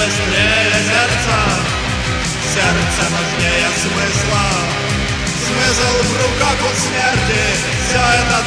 быстрее сердца, сердце важнее смысла. Смысл в руках у смерти, все это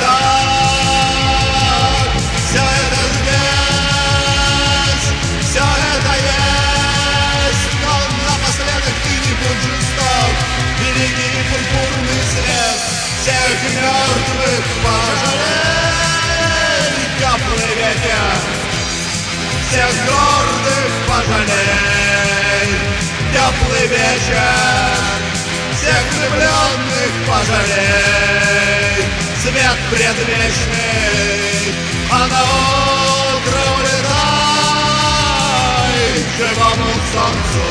так, все это здесь, все это есть. Но напоследок ты не будь жесток, великий пурпурный свет всех мертвых пожалей, теплый ветер всех гордых пожалей, теплый вечер всех влюбленных пожалей, свет предвечный, а на утро улетай к живому солнцу.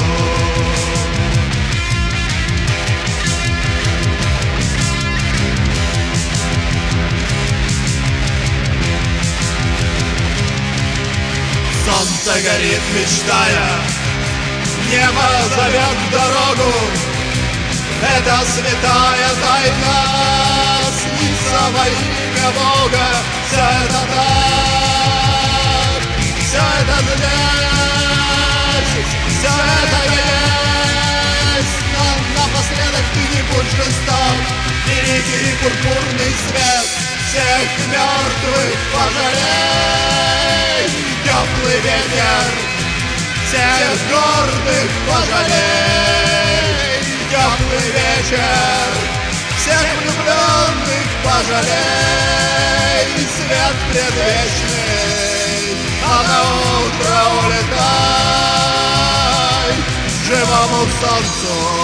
Солнце горит, мечтая, небо зовет в дорогу. Это святая тайна, снится во имя Бога. Все это так, все это здесь, все это есть. Но напоследок ты не будь жесток, великий пурпурный свет всех мертвых пожалей, теплый ветер всех гордых пожалей, теплый вечер всех влюбленных пожалей, свет предвечный, а на утро улетай к живому солнцу.